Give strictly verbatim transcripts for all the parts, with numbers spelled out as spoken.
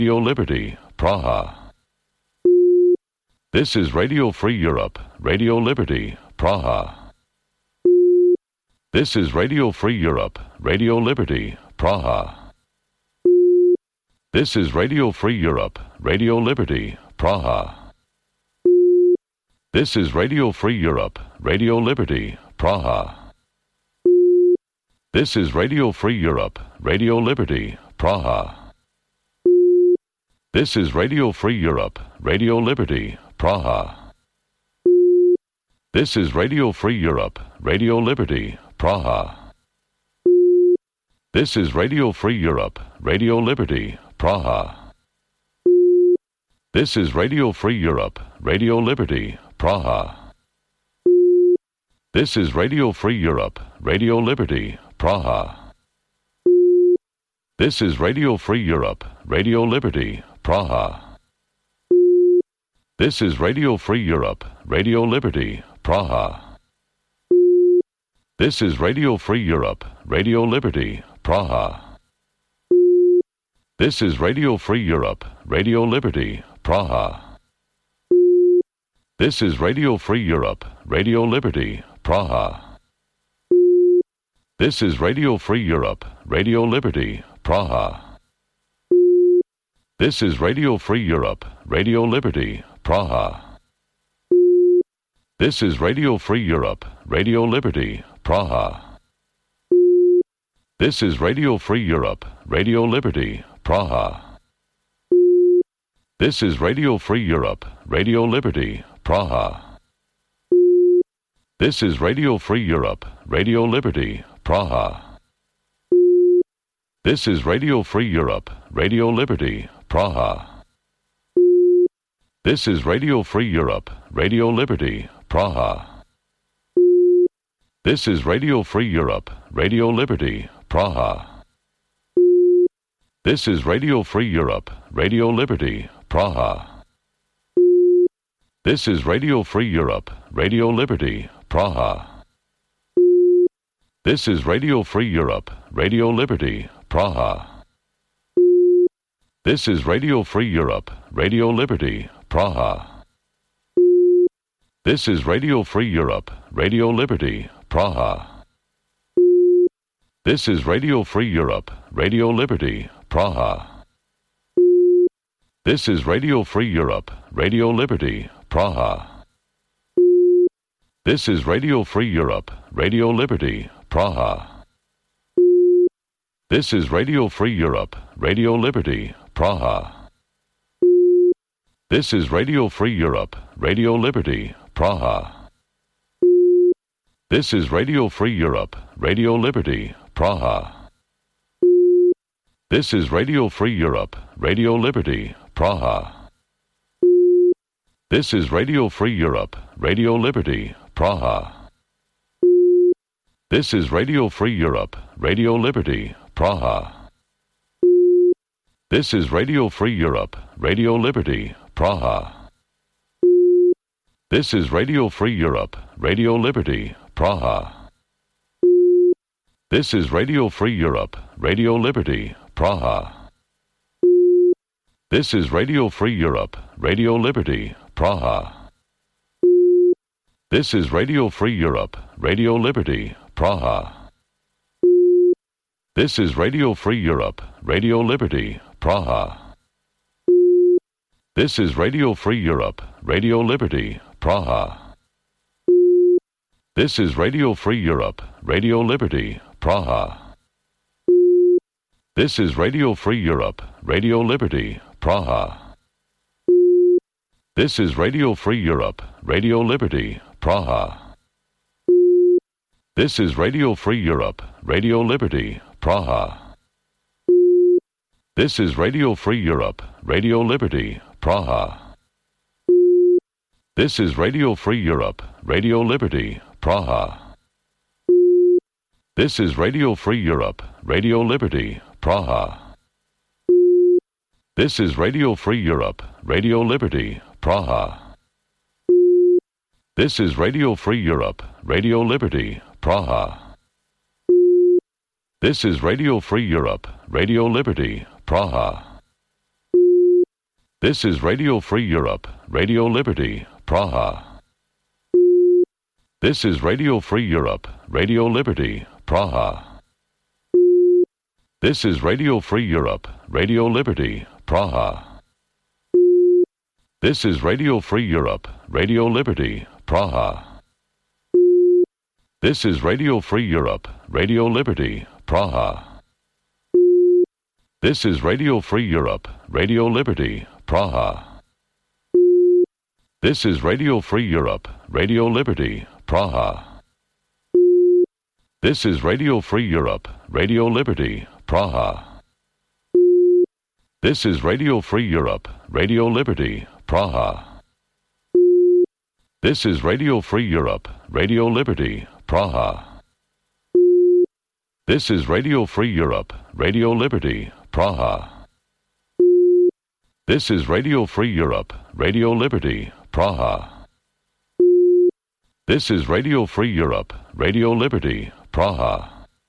Radio Liberty, Praha. This is Radio Free Europe, Radio Liberty, Praha. This is Radio Free Europe, Radio Liberty, Praha. This is Radio Free Europe, Radio Liberty, Praha. This is Radio Free Europe, Radio Liberty, Praha. This is Radio Free Europe, Radio Liberty, Praha. This is Radio Free Europe, Radio Liberty, Praha. This is Radio Free Europe, Radio Liberty, Praha. This is Radio Free Europe, Radio Liberty, Praha. This is Radio Free Europe, Radio Liberty, Praha. This is Radio Free Europe, Radio Liberty, Praha. This is Radio Free Europe, Radio Liberty, Praha. This is Radio Free Europe, Radio Liberty, Praha. This is Radio Free Europe, Radio Liberty, Praha. This is Radio Free Europe, Radio Liberty, Praha. This is Radio Free Europe, Radio Liberty, Praha. This is Radio Free Europe, Radio Liberty, Praha. This is Radio Free Europe, Radio Liberty, Praha. This is Radio Free Europe, Radio Liberty, Praha. This is Radio Free Europe, Radio Liberty, Praha. This is Radio Free Europe, Radio Liberty, Praha. This is Radio Free Europe, Radio Liberty, Praha. This is Radio Free Europe, Radio Liberty, Praha. This is Radio Free Europe, Radio Liberty, Praha. This is Radio Free Europe, Radio Liberty, Praha. This is Radio Free Europe, Radio Liberty, Praha. This is Radio Free Europe, Radio Liberty, Praha. This is Radio Free Europe, Radio Liberty, Praha. This is Radio Free Europe, Radio Liberty, Praha. This is Radio Free Europe, Radio Liberty, Praha. This is Radio Free Europe, Radio Liberty, Praha. This is Radio Free Europe, Radio Liberty, Praha. This is Radio Free Europe, Radio Liberty, Praha. This is Radio Free Europe, Radio Liberty, Praha. This is Radio Free Europe, Radio Liberty, Praha. This is Radio Free Europe, Radio Liberty, Praha. This is Radio Free Europe, Radio Liberty, Praha. This is Radio Free Europe, Radio Liberty, Praha. This is Radio Free Europe, Radio Liberty, Praha. This is Radio Free Europe, Radio Liberty, Praha. This is Radio Free Europe, Radio Liberty, Praha. This is Radio Free Europe, Radio Liberty, Praha. This is Radio Free Europe, Radio Liberty, Praha. This is Radio Free Europe, Radio Liberty, Praha. This is Radio Free Europe, Radio Liberty, Praha. This is Radio Free Europe, Radio Liberty, Praha. This is Radio Free Europe, Radio Liberty, Praha. This is Radio Free Europe, Radio Liberty, Praha. This is Radio Free Europe, Radio Liberty, Praha. This is Radio Free Europe, Radio Liberty, Praha. This is Radio Free Europe, Radio Liberty, Praha. This is Radio Free Europe, Radio Liberty, Praha. This is Radio Free Europe, Radio Liberty, Praha. This is Radio Free Europe, Radio Liberty, Praha. This is Radio Free Europe, Radio Liberty, Praha. This is Radio Free Europe, Radio Liberty, Praha. This is Radio Free Europe, Radio Liberty, Praha. This is Radio Free Europe, Radio Liberty, Praha. This is Radio Free Europe, Radio Liberty, Praha. This is Radio Free Europe, Radio Liberty, Praha. This is Radio Free Europe, Radio Liberty, Praha. This is Radio Free Europe, Radio Liberty, Praha. This is Radio Free Europe, Radio Liberty, Praha. This is Radio Free Europe, Radio Liberty, Praha. This is Radio Free Europe, Radio Liberty, Praha. This is Radio Free Europe, Radio Liberty, Praha. This is Radio Free Europe, Radio Liberty, Praha. This is Radio Free Europe, Radio Liberty, Praha. This is Radio Free Europe, Radio Liberty, Praha.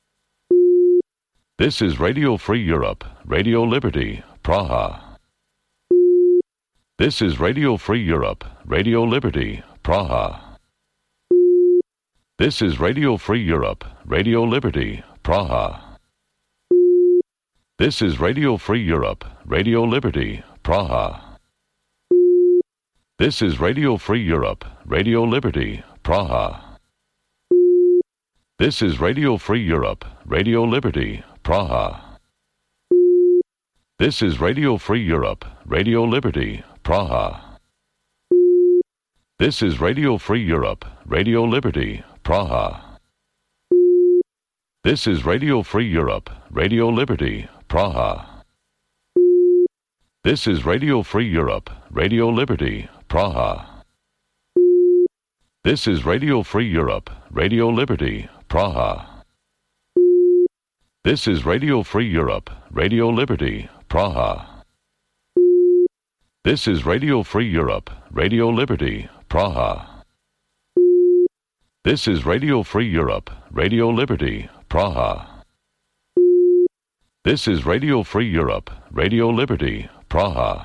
This is Radio Free Europe, Radio Liberty, Praha. This is Radio Free Europe, Radio Liberty, Praha. This is Radio Free Europe, Radio Liberty, Praha. This is Radio Free Europe, Radio Liberty, Praha. This is Radio Free Europe, Radio Liberty, Praha. This is Radio Free Europe, Radio Liberty, Praha. This is Radio Free Europe, Radio Liberty, Praha. This is Radio Free Europe, Radio Liberty, Praha. This is Radio Free Europe, Radio Liberty, Praha. This is Radio Free Europe, Radio Liberty, Praha. This is Radio Free Europe, Radio Liberty, Praha. This is Radio Free Europe, Radio Liberty, Praha. This is Radio Free Europe, Radio Liberty, Praha. This is Radio Free Europe, Radio Liberty, Praha. This is Radio Free Europe, Radio Liberty, Praha.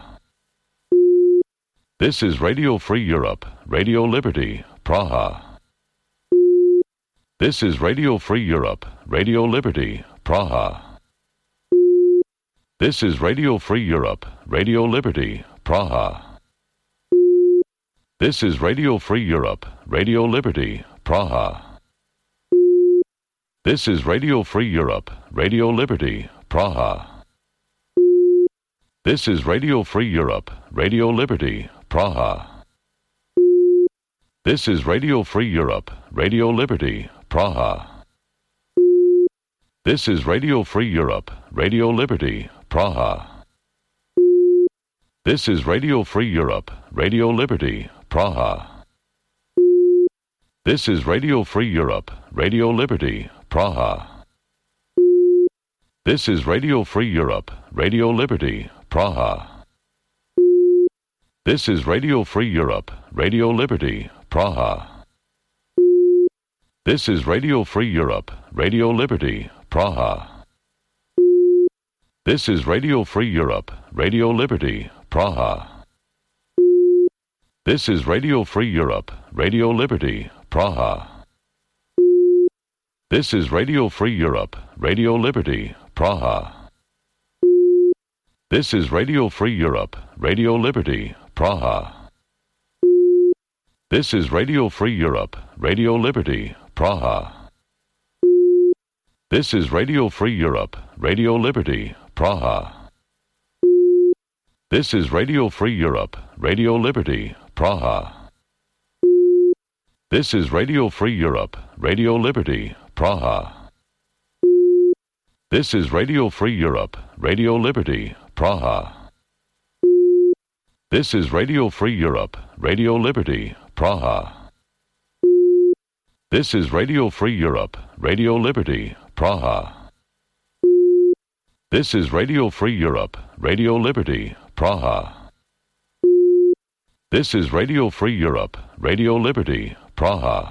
This is Radio Free Europe, Radio Liberty, Praha. This is Radio Free Europe, Radio Liberty, Praha. This is Radio Free Europe, Radio Liberty, Praha. This is Radio Free Europe, Radio Liberty, Praha. This is Radio Free Europe, Radio Liberty, Praha. This is Radio Free Europe, Radio Liberty, Praha. This is Radio Free Europe, Radio Liberty, Praha. This is Radio Free Europe, Radio Liberty, Praha. This is Radio Free Europe, Radio Liberty, Praha. This is Radio Free Europe, Radio Liberty, Praha. This is Radio Free Europe, Radio Liberty, Praha. This is Radio Free Europe, Radio Liberty, Praha. This is Radio Free Europe, Radio Liberty, Praha. This is Radio Free Europe, Radio Liberty, Praha. This is Radio Free Europe, Radio Liberty, Praha. This is Radio Free Europe, Radio Liberty, Praha. This is Radio Free Europe, Radio Liberty, Praha. This is Radio Free Europe, Radio Liberty, Praha. This is Radio Free Europe, Radio Liberty, Praha. This is Radio Free Europe, Radio Liberty, Praha. This is Radio Free Europe, Radio Liberty, Praha. This is Radio Free Europe, Radio Liberty, Praha. This is Radio Free Europe, Radio Liberty, Praha. This is Radio Free Europe, Radio Liberty, Praha. This is Radio Free Europe, Radio Liberty, Praha. This is Radio Free Europe, Radio Liberty, Praha.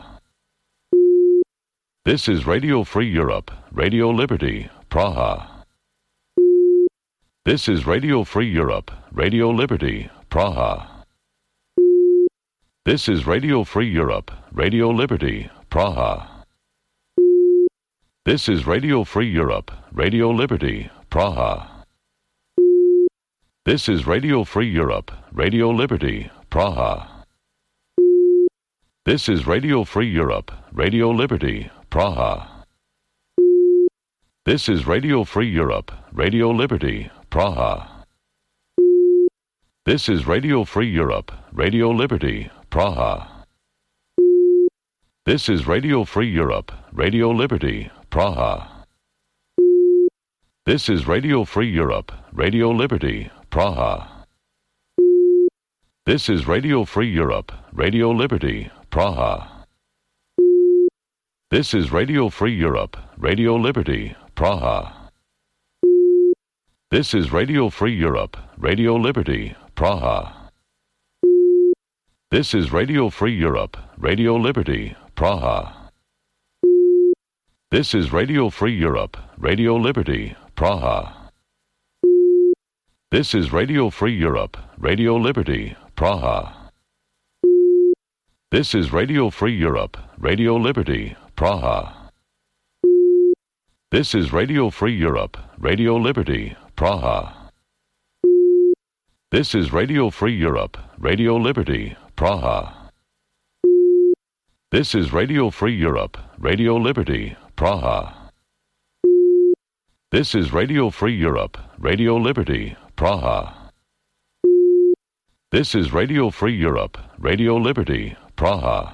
This is Radio Free Europe, Radio Liberty, Praha. This is Radio Free Europe, Radio Liberty, Praha. This is Radio Free Europe, Radio Liberty, Praha. This is Radio Free Europe, Radio Liberty, Praha. This is Radio Free Europe, Radio Liberty, Praha. This is Radio Free Europe, Radio Liberty, Praha. This is Radio Free Europe, Radio Liberty, Praha. This is Radio Free Europe, Radio Liberty, Praha. This is Radio Free Europe, Radio Liberty, Praha. This is Radio Free Europe, Radio Liberty, Praha. This is Radio Free Europe, Radio Liberty, Praha. This is Radio Free Europe, Radio Liberty, Praha. This is Radio Free Europe, Radio Liberty, Praha. This is Radio Free Europe, Radio Liberty, Praha. This is Radio Free Europe, Radio Liberty, Praha. This is Radio Free Europe, Radio Liberty, Praha. This is Radio Free Europe, Radio Liberty, Praha. This is Radio Free Europe, Radio Liberty, Praha. This is Radio Free Europe, Radio Liberty, Praha. This is Radio Free Europe, Radio Liberty, Praha. This is Radio Free Europe, Radio Liberty, Praha. This is Radio Free Europe, Radio Liberty, Praha.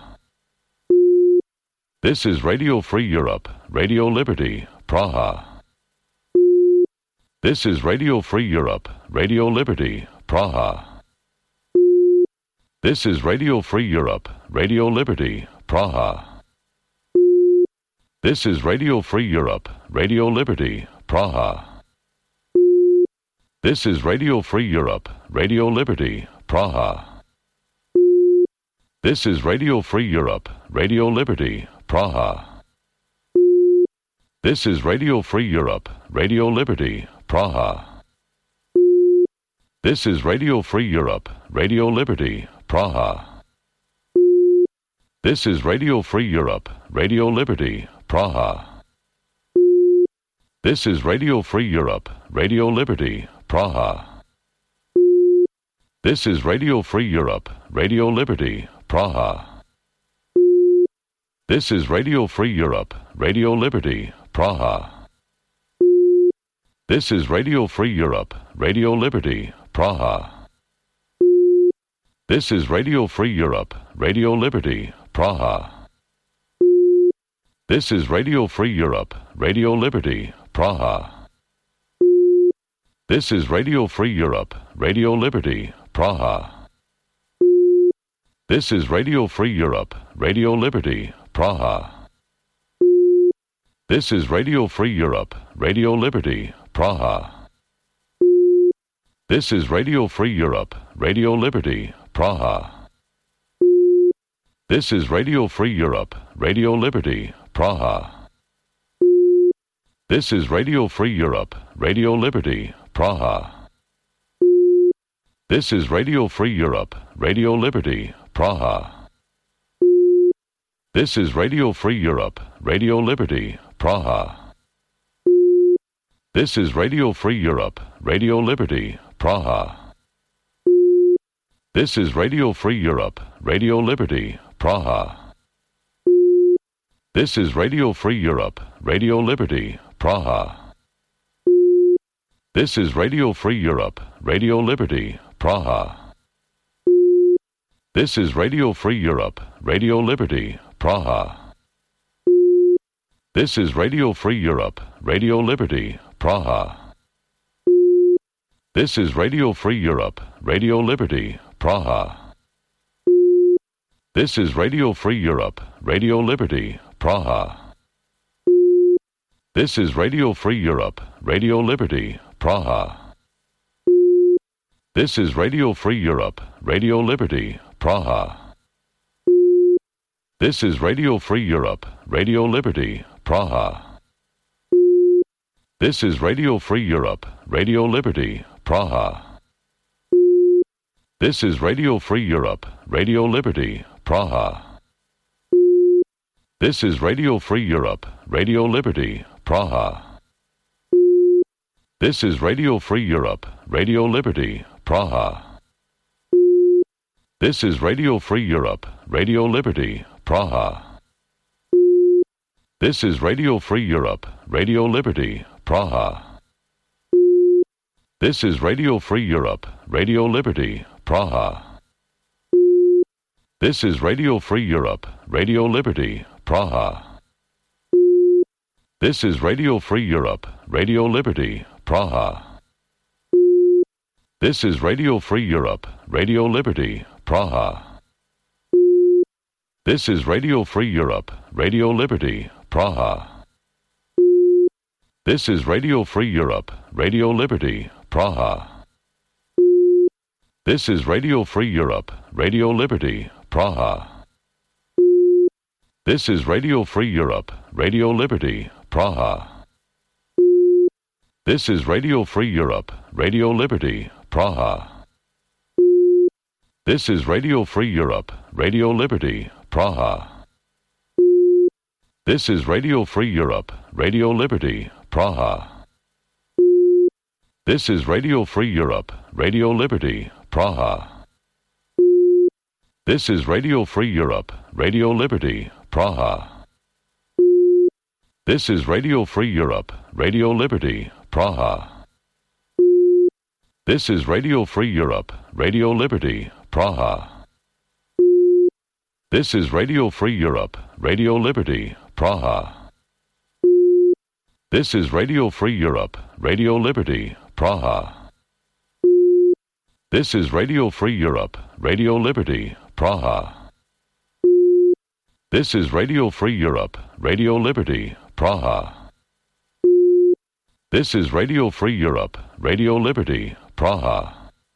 This is Radio Free Europe, Radio Liberty, Praha. This is Radio Free Europe, Radio Liberty, Praha. This is Radio Free Europe, Radio Liberty, Praha. This is Radio Free Europe, Radio Liberty, Praha. This is Radio Free Europe, Radio Liberty, Praha. This is Radio Free Europe, Radio Liberty, Praha. This is Radio Free Europe, Radio Liberty, Praha. This is Radio Free Europe, Radio Liberty, Praha. This is Radio Free Europe, Radio Liberty, Praha. This is Radio Free Europe, Radio Liberty, Praha. This is Radio Free Europe, Radio Liberty, Praha. This is Radio Free Europe, Radio Liberty, Praha. This is Radio Free Europe, Radio Liberty, Praha. This is Radio Free Europe, Radio Liberty, Praha. This is Radio Free Europe, Radio Liberty, Praha. This is Radio Free Europe, Radio Liberty, Praha. This is Radio Free Europe, Radio Liberty, Praha. This is Radio Free Europe, Radio Liberty, Praha. This is Radio Free Europe, Radio Liberty, Praha. This is Radio Free Europe, Radio Liberty, Praha. This is Radio Free Europe, Radio Liberty, Praha. This is Radio Free Europe, Radio Liberty, Praha. This is Radio Free Europe, Radio Liberty, Praha. This is Radio Free Europe, Radio Liberty, Praha. This is Radio Free Europe, Radio Liberty, Praha. This is Radio Free Europe, Radio Liberty, Praha. This is Radio Free Europe, Radio Liberty, Praha. This is Radio Free Europe, Radio Liberty, Praha. This is Radio Free Europe, Radio Liberty, Praha. This is Radio Free Europe, Radio Liberty, Praha. This is Radio Free Europe, Radio Liberty, Praha. This is Radio Free Europe, Radio Liberty, Praha. This is Radio Free Europe, Radio Liberty, Praha. This is Radio Free Europe, Radio Liberty, Praha. This is Radio Free Europe, Radio Liberty, Praha. This is Radio Free Europe, Radio Liberty, Praha. This is Radio Free Europe, Radio Liberty, Praha. This is Radio Free Europe, Radio Liberty, Praha. This is Radio Free Europe, Radio Liberty, Praha. This is Radio Free Europe, Radio Liberty, Praha. This is Radio Free Europe, Radio Liberty, Praha. This is Radio Free Europe, Radio Liberty, Praha. This is Radio Free Europe, Radio Liberty, Praha. This is Radio Free Europe, Radio Liberty, Praha. This is Radio Free Europe, Radio Liberty, Praha. This is Radio Free Europe, Radio Liberty, Praha. This is Radio Free Europe, Radio Liberty, Praha. This is Radio Free Europe, Radio Liberty, Praha. This is Radio Free Europe, Radio Liberty, Praha. This is Radio Free Europe, Radio Liberty, Praha. This is Radio Free Europe, Radio Liberty, Praha. This is Radio Free Europe, Radio Liberty, Praha. This is Radio Free Europe, Radio Liberty, Praha. This is Radio Free Europe, Radio Liberty, Praha. This is Radio Free Europe, Radio Liberty, Praha. This is Radio Free Europe, Radio Liberty, Praha. This is Radio Free Europe, Radio Liberty, Praha. This is Radio Free Europe, Radio Liberty, Praha. This is Radio Free Europe, Radio Liberty, Praha. This is Radio Free Europe, Radio Liberty, Praha.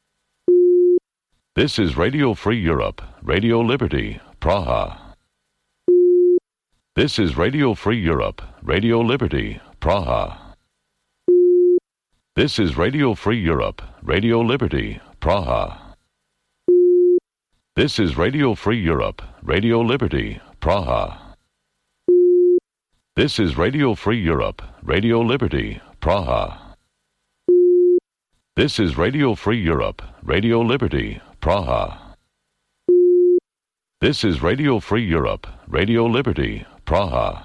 This is Radio Free Europe, Radio Liberty, Praha. This is Radio Free Europe, Radio Liberty, Praha. This is Radio Free Europe, Radio Liberty, Praha. This is Radio Free Europe, Radio Liberty, Praha. This is Radio Free Europe, Radio Liberty, Praha. This is Radio Free Europe, Radio Liberty, Praha. This is Radio Free Europe, Radio Liberty, Praha.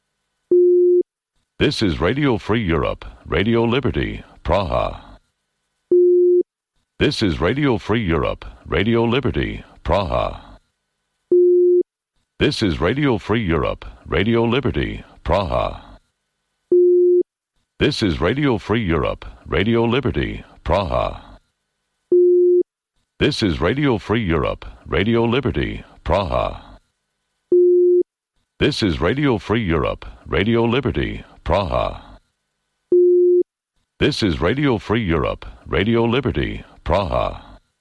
This is Radio Free Europe, Radio Liberty, Praha. This is Radio Free Europe, Radio Liberty, Praha. This is Radio Free Europe, Radio Liberty, Praha. This is Radio Free Europe, Radio Liberty, Praha. This is Radio Free Europe, Radio Liberty, Praha. This is Radio Free Europe, Radio Liberty, Praha. This is Radio Free Europe, Radio Liberty, Praha.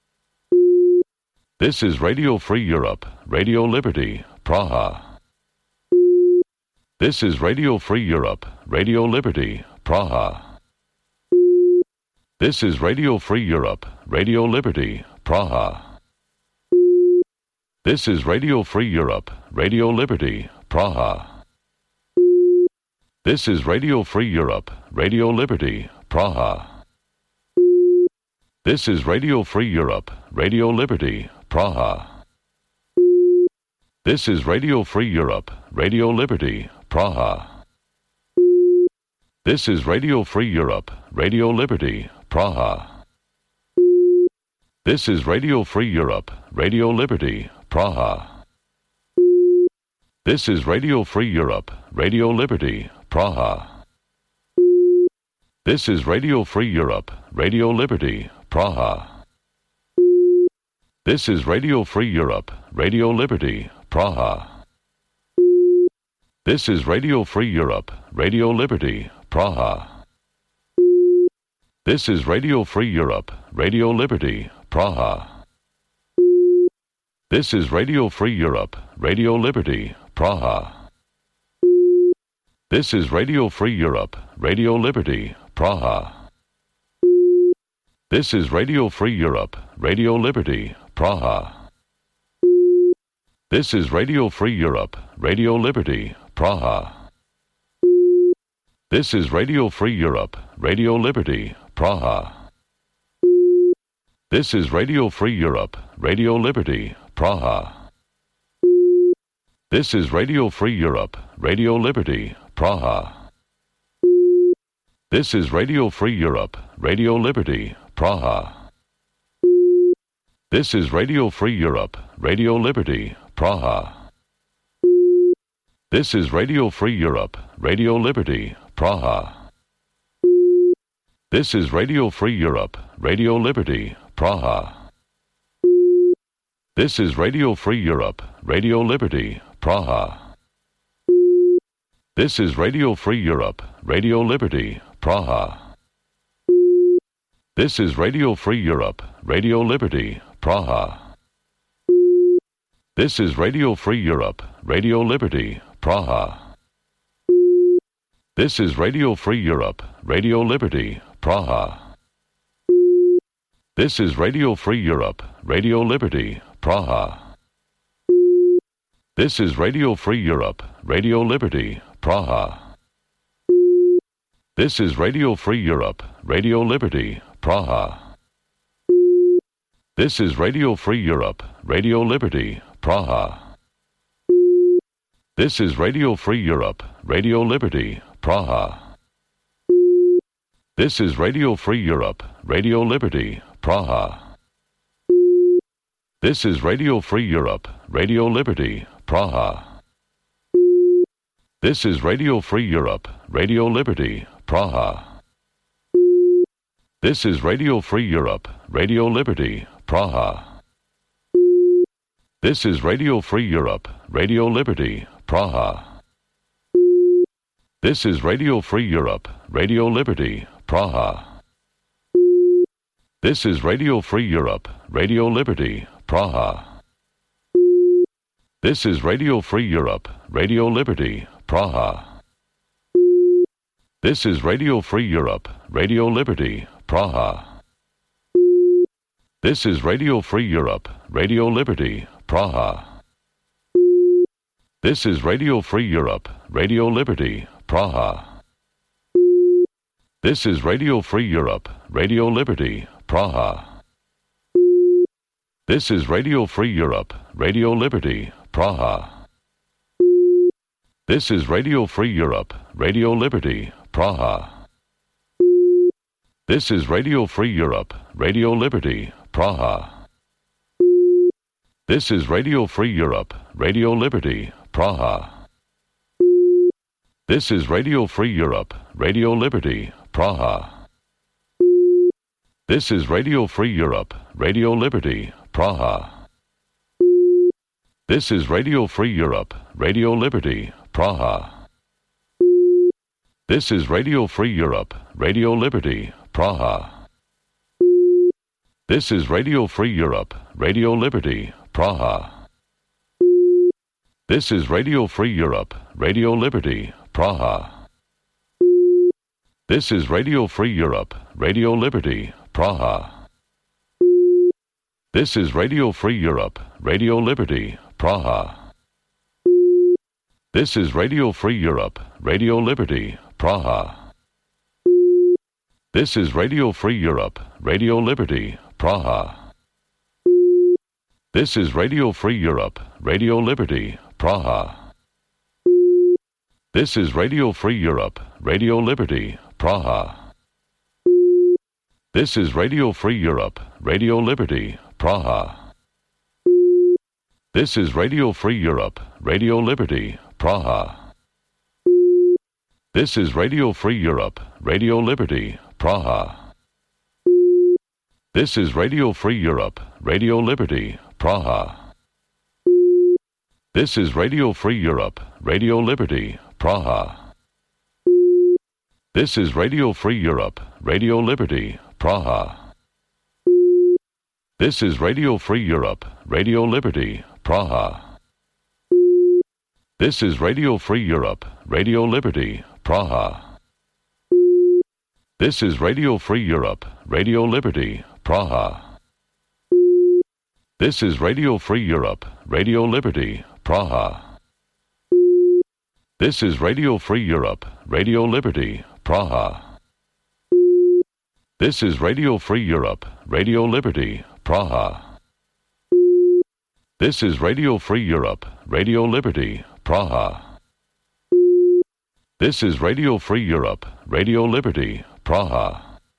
This is Radio Free Europe, Radio Liberty, Praha. This is Radio Free Europe, Radio Liberty, Praha. This is Radio Free Europe, Radio Liberty, Praha. This is Radio Free Europe, Radio Liberty, Praha. This is Radio Free Europe, Radio Liberty, Praha. This is Radio Free Europe, Radio Liberty, Praha. This is Radio Free Europe, Radio Liberty, Praha. This is Radio Free Europe, Radio Liberty, Praha. This is Radio Free Europe, Radio Liberty, Praha. This is Radio Free Europe, Radio Liberty, Praha. This is Radio Free Europe, Radio Liberty, Praha. This is Radio Free Europe, Radio Liberty, Praha. This is Radio Free Europe, Radio Liberty, Praha. This is Radio Free Europe, Radio Liberty, Praha. This is Radio Free Europe, Radio Liberty, Praha. This is Radio Free Europe, Radio Liberty, Praha. This is Radio Free Europe, Radio Liberty, Praha. This is Radio Free Europe, Radio Liberty, Praha. This is Radio Free Europe, Radio Liberty, Praha. This is Radio Free Europe, Radio Liberty, Praha. This is Radio Free Europe, Radio Liberty, Praha. This is Radio Free Europe, Radio Liberty, Praha. This is Radio Free Europe, Radio Liberty, Praha. This is Radio Free Europe, Radio Liberty, Praha. This is Radio Free Europe, Radio Liberty, Praha. This is Radio Free Europe, Radio Liberty, Praha. This is Radio Free Europe, Radio Liberty, Praha. This is Radio Free Europe, Radio Liberty, Praha. This is Radio Free Europe, Radio Liberty, Praha. This is Radio Free Europe, Radio Liberty, Praha. This is Radio Free Europe, Radio Liberty, Praha. This is Radio Free Europe, Radio Liberty, Praha. This is Radio Free Europe, Radio Liberty, Praha. This is Radio Free Europe, Radio Liberty, Praha. This is Radio Free Europe, Radio Liberty, Praha. This is Radio Free Europe, Radio Liberty, Praha. This is Radio Free Europe, Radio Liberty, Praha. This is Radio Free Europe, Radio Liberty, Praha. This is Radio Free Europe, Radio Liberty, Praha. This is Radio Free Europe, Radio Liberty, Praha. This is Radio Free Europe, Radio Liberty, Praha. This is Radio Free Europe, Radio Liberty, Praha. This is Radio Free Europe, Radio Liberty, Praha. This is Radio Free Europe, Radio Liberty, Praha. This is Radio Free Europe, Radio Liberty, Praha. This is Radio Free Europe, Radio Liberty, Praha. This is Radio Free Europe, Radio Liberty, Praha. This is Radio Free Europe, Radio Liberty, Praha. This is Radio Free Europe, Radio Liberty, Praha. This is Radio Free Europe, Radio Liberty, Praha. This is Radio Free Europe, Radio Liberty, Praha. This is Radio Free Europe, Radio Liberty, Praha. This is Radio Free Europe, Radio Liberty, Praha. This is Radio Free Europe, Radio Liberty, Praha. This is Radio Free Europe, Radio Liberty, Praha. This is Radio Free Europe, Radio Liberty, Praha. This is Radio Free Europe, Radio Liberty, Praha. This is Radio Free Europe, Radio Liberty, Praha. This is Radio Free Europe, Radio Liberty, Praha. This is Radio Free Europe, Radio Liberty, Praha. This is Radio Free Europe, Radio Liberty, Praha. This is Radio Free Europe, Radio Liberty, Praha. This is Radio Free Europe, Radio Liberty, Praha. This is Radio Free Europe, Radio Liberty, Praha. This is Radio Free Europe, Radio Liberty, Praha. This is Radio Free Europe, Radio Liberty, Praha. This is Radio Free Europe, Radio Liberty, Praha. This is Radio Free Europe, Radio Liberty, Praha. This is Radio Free Europe, Radio Liberty, Praha. This is Radio Free Europe, Radio Liberty, Praha. This is Radio Free Europe, Radio Liberty, Praha. This is Radio Free Europe, Radio Liberty, Praha. This is Radio Free Europe, Radio Liberty, Praha. This is Radio Free Europe, Radio Liberty, Praha. This is Radio Free Europe, Radio Liberty, Praha. This is Radio Free Europe, Radio Liberty, Praha. This is Radio Free Europe, Radio Liberty, Praha.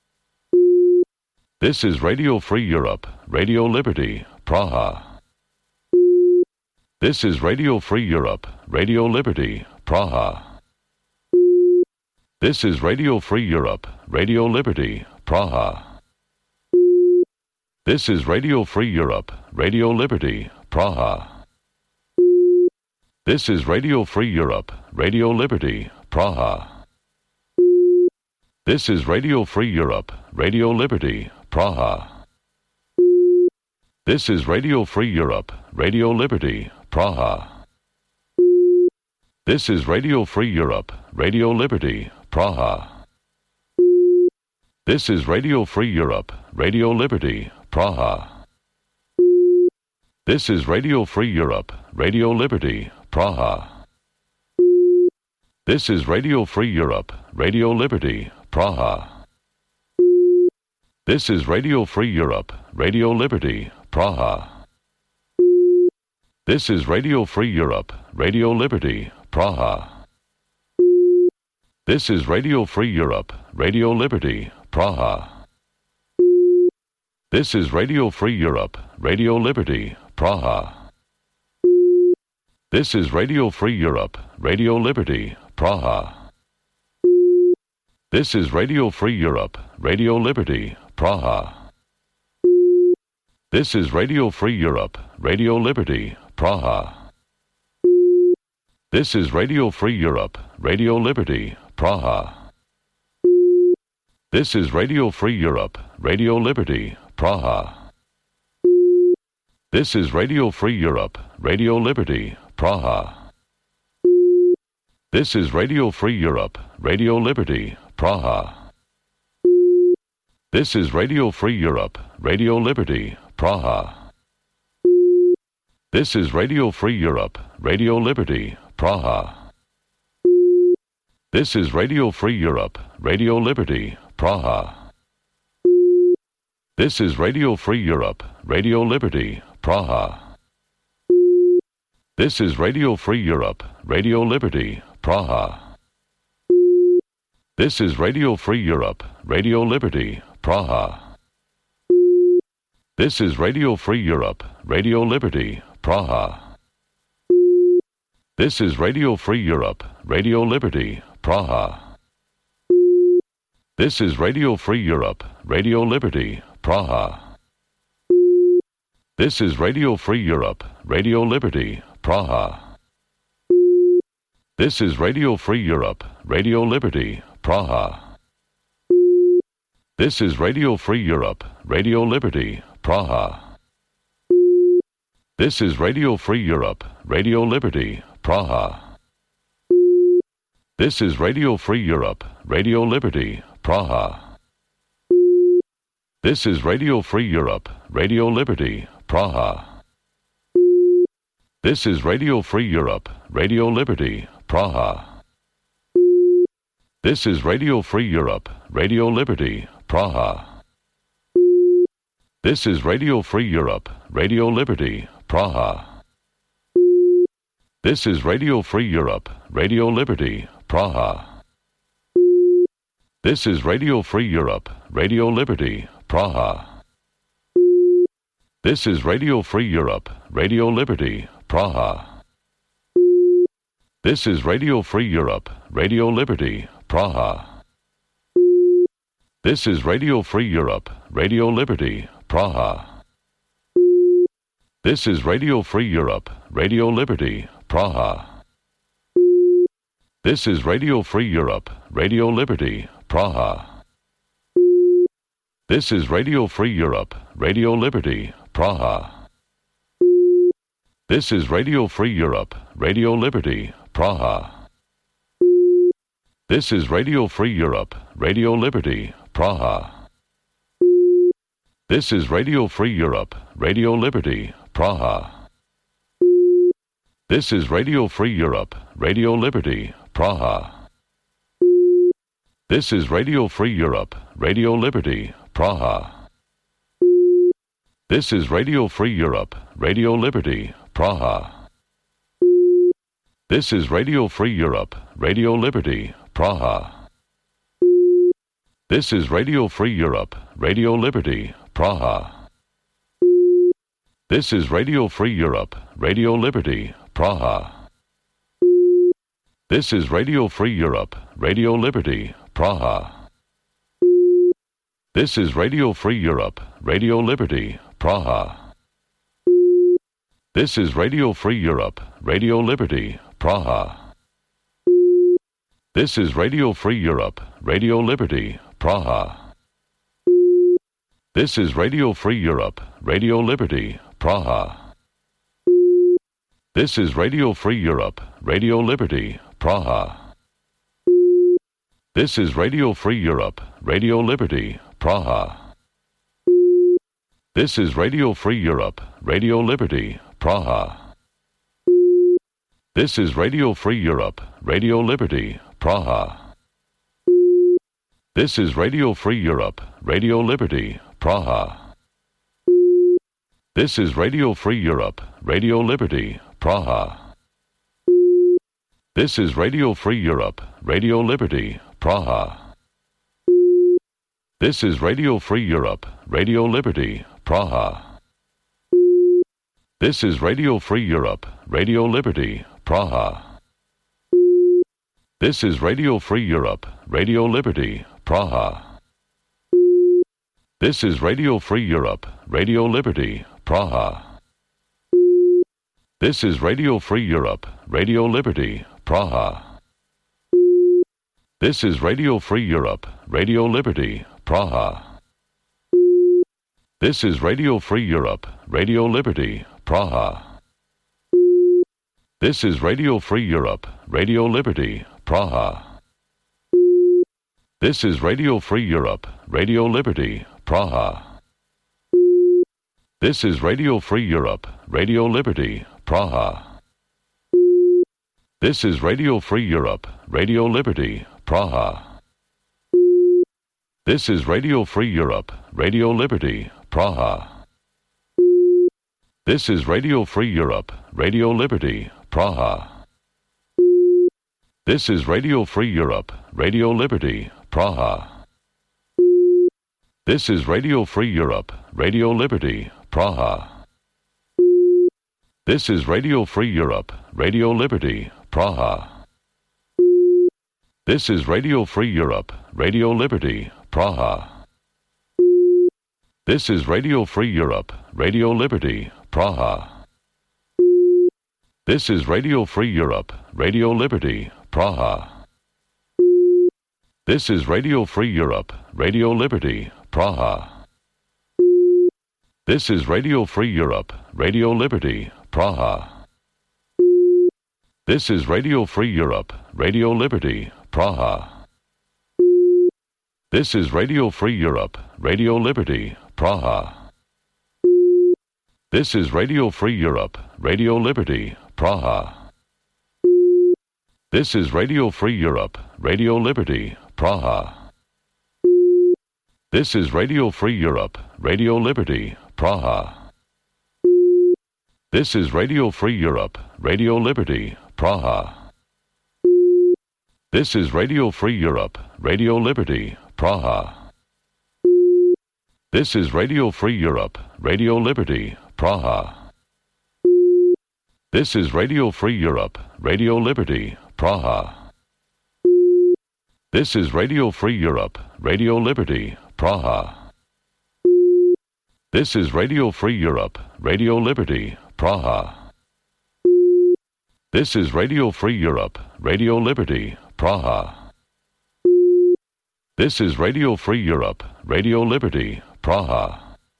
This is Radio Free Europe, Radio Liberty, Praha. This is Radio Free Europe, Radio Liberty, Praha. This is Radio Free Europe, Radio Liberty, Praha. This is Radio Free Europe, Radio Liberty, Praha. This is Radio Free Europe, Radio Liberty, Praha. This is Radio Free Europe, Radio Liberty, Praha. This is Radio Free Europe, Radio Liberty, Praha. This is Radio Free Europe, Radio Liberty, Praha. This is Radio Free Europe, Radio Liberty, Praha. This is Radio Free Europe, Radio Liberty, Praha. This is Radio Free Europe, Radio Liberty, Praha. This is Radio Free Europe, Radio Liberty, Praha. This is Radio Free Europe, Radio Liberty, Praha. This is Radio Free Europe, Radio Liberty, Praha. This is Radio Free Europe, Radio Liberty, Praha. This is Radio Free Europe, Radio Liberty, Praha. This is Radio Free Europe, Radio Liberty, Praha. This is Radio Free Europe, Radio Liberty, Praha. This is Radio Free Europe, Radio Liberty, Praha. This is Radio Free Europe, Radio Liberty, Praha. This is Radio Free Europe, Radio Liberty, Praha. This is Radio Free Europe, Radio Liberty, Praha. This is Radio Free Europe, Radio Liberty, Praha. This is Radio Free Europe, Radio Liberty, Praha. This is Radio Free Europe, Radio Liberty, Praha. This is Radio Free Europe, Radio Liberty, Praha. This is Radio Free Europe, Radio Liberty, Praha. This is Radio Free Europe, Radio Liberty, Praha. This is Radio Free Europe, Radio Liberty, Praha. This is Radio Free Europe, Radio Liberty, Praha. This is Radio Free Europe, Radio Liberty, Praha. This is Radio Free Europe, Radio Liberty, Praha. This is Radio Free Europe, Radio Liberty, Praha. This is Radio Free Europe, Radio Liberty, Praha. This is Radio Free Europe, Radio Liberty, Praha. This is Radio Free Europe, Radio Liberty, Praha. This is Radio Free Europe, Radio Liberty, Praha. This is Radio Free Europe, Radio Liberty, Praha. This is Radio Free Europe, Radio Liberty, Praha. This is Radio Free Europe, Radio Liberty, Praha. This is Radio Free Europe, Radio Liberty, Praha. This is Radio Free Europe, Radio Liberty, Praha. This is Radio Free Europe, Radio Liberty, Praha. This is Radio Free Europe, Radio Liberty, Praha. This is Radio Free Europe, Radio Liberty, Praha. This is Radio Free Europe, Radio Liberty, Praha. This is Radio Free Europe, Radio Liberty, Praha. This is Radio Free Europe, Radio Liberty, Praha. This is Radio Free Europe, Radio Liberty, Praha. This is Radio Free Europe, Radio Liberty, Praha. This is Radio Free Europe, Radio Liberty, Praha. This is Radio Free Europe, Radio Liberty, Praha. This is Radio Free Europe, Radio Liberty, Praha. This is Radio Free Europe, Radio Liberty, Praha. This is Radio Free Europe, Radio Liberty, Praha. This is Radio Free Europe, Radio Liberty, Praha. This is Radio Free Europe, Radio Liberty, Praha. This is Radio Free Europe, Radio Liberty, Praha. This is Radio Free Europe, Radio Liberty, Praha. This is Radio Free Europe, Radio Liberty, Praha. This is Radio Free Europe, Radio Liberty, Praha. This is Radio Free Europe, Radio Liberty, Praha. This is Radio Free Europe, Radio Liberty, Praha. This is Radio Free Europe, Radio Liberty, Praha. This is Radio Free Europe, Radio Liberty, Praha. This is Radio Free Europe, Radio Liberty, Praha. This is Radio Free Europe, Radio Liberty, Praha. This is Radio Free Europe, Radio Liberty, Praha. This is Radio Free Europe, Radio Liberty, Praha. This is Radio Free Europe, Radio Liberty, Praha. This is Radio Free Europe, Radio Liberty, Praha. This is Radio Free Europe, Radio Liberty, Praha. This is Radio Free Europe, Radio Liberty, Praha. This is Radio Free Europe, Radio Liberty, Praha. This is Radio Free Europe, Radio Liberty, Praha. This is Radio Free Europe, Radio Liberty, Praha. This is Radio Free Europe, Radio Liberty, Praha. This is Radio Free Europe, Radio Liberty, Praha. This is Radio Free Europe, Radio Liberty, Praha. This is Radio Free Europe, Radio Liberty, Praha. This is Radio Free Europe, Radio Liberty, Praha. This is Radio Free Europe, Radio Liberty, Praha. This is Radio Free Europe, Radio Liberty, Praha. This is Radio Free Europe, Radio Liberty, Praha. This is Radio Free Europe, Radio Liberty, Praha. This is Radio Free Europe, Radio Liberty, Praha. This is Radio Free Europe, Radio Liberty, Praha. This is Radio Free Europe, Radio Liberty, Praha. This is Radio Free Europe, Radio Liberty, Praha. This is Radio Free Europe, Radio Liberty, Praha. This is Radio Free Europe, Radio Liberty, Praha. This is Radio Free Europe, Radio Liberty, Praha. This is Radio Free Europe, Radio Liberty, Praha. This is Radio Free Europe, Radio Liberty, Praha. This is Radio Free Europe, Radio Liberty, Praha. This is Radio Free Europe, Radio Liberty, Praha. This is Radio Free Europe, Radio Liberty, Praha. This is Radio Free Europe, Radio Liberty, Praha. This is Radio Free Europe, Radio Liberty, Praha. This is Radio Free Europe, Radio Liberty, Praha. This is Radio Free Europe, Radio Liberty, Praha. This is Radio Free Europe, Radio Liberty, Praha. This is Radio Free Europe, Radio Liberty, Praha.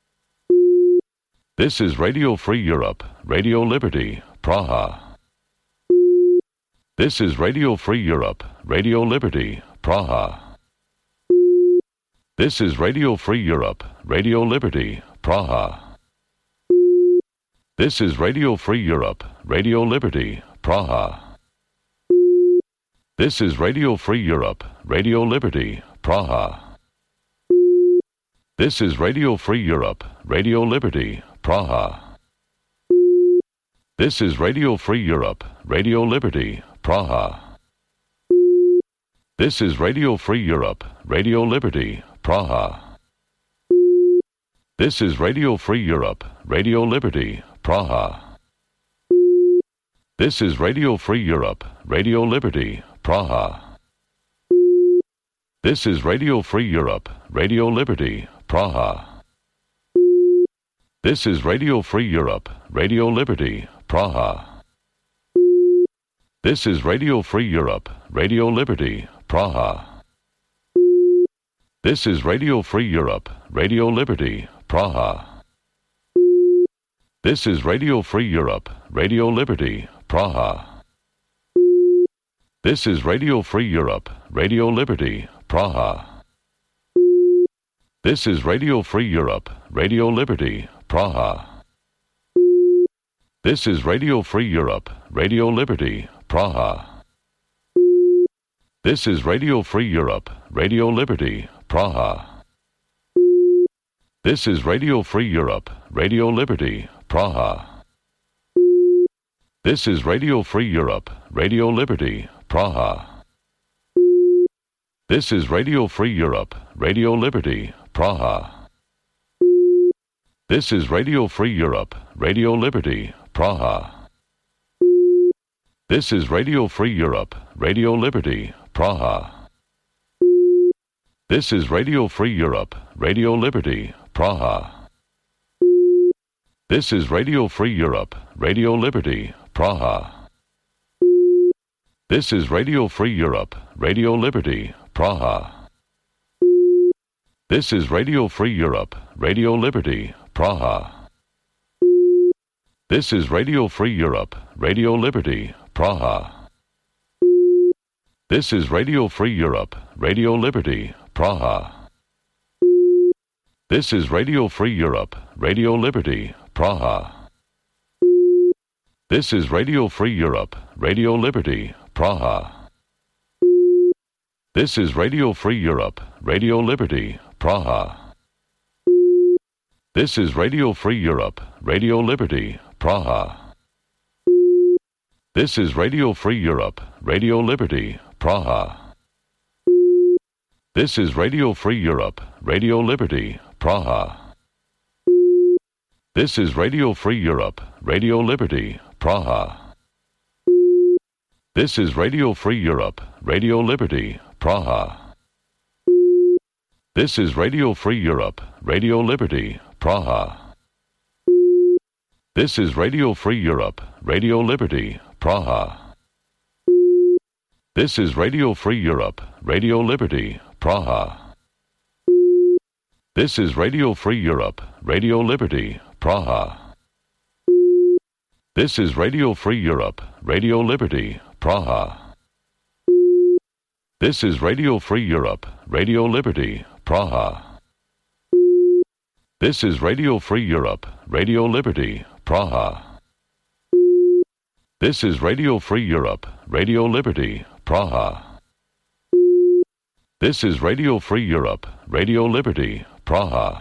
This is Radio Free Europe, Radio Liberty, Praha. This is Radio Free Europe, Radio Liberty, Praha. This is Radio Free Europe, Radio Liberty, Praha. This is Radio Free Europe, Radio Liberty, Praha. This is Radio Free Europe, Radio Liberty, Praha. This is Radio Free Europe, Radio Liberty, Praha. This is Radio Free Europe, Radio Liberty, Praha. This is Radio Free Europe, Radio Liberty, Praha. This is Radio Free Europe, Radio Liberty, Praha. This is Radio Free Europe, Radio Liberty, Praha. This is Radio Free Europe, Radio Liberty, Praha. This is Radio Free Europe, Radio Liberty, Praha. This is Radio Free Europe, Radio Liberty, Praha. This is Radio Free Europe, Radio Liberty, Praha. This is Radio Free Europe, Radio Liberty, Praha. This is Radio Free Europe, Radio Liberty, Praha. This is Radio Free Europe, Radio Liberty, Praha. This is Radio Free Europe, Radio Liberty, Praha. This is Radio Free Europe, Radio Liberty, Praha. This is Radio Free Europe, Radio Liberty, Praha. This is Radio Free Europe, Radio Liberty, Praha. This is Radio Free Europe, Radio Liberty, Praha. This is Radio Free Europe, Radio Liberty, Praha. This is Radio Free Europe, Radio Liberty, Praha. This is Radio Free Europe, Radio Liberty, Praha. This is Radio Free Europe, Radio Liberty, Praha. This is Radio Free Europe, Radio Liberty, Praha. This is Radio Free Europe, Radio Liberty, Praha. This is Radio Free Europe, Radio Liberty, Praha. This is Radio Free Europe, Radio Liberty, Praha. This is Radio Free Europe, Radio Liberty, Praha. This is Radio Free Europe, Radio Liberty, Praha. This is Radio Free Europe, Radio Liberty, Praha. This is Radio Free Europe, Radio Liberty, Praha. This is Radio Free Europe, Radio Liberty, Praha. This is Radio Free Europe, Radio Liberty, Praha. This is Radio Free Europe, Radio Liberty, Praha. This is Radio Free Europe, Radio Liberty, Praha. This is Radio Free Europe, Radio Liberty, Praha. This is Radio Free Europe, Radio Liberty, Praha. This is Radio Free Europe, Radio Liberty, Praha. This is Radio Free Europe, Radio Liberty, Praha. This is Radio Free Europe, Radio Liberty, Praha. This is Radio Free Europe, Radio Liberty, Praha. This is Radio Free Europe, Radio Liberty, Praha. This is Radio Free Europe, Radio Liberty, Praha. This is Radio Free Europe, Radio Liberty, Praha.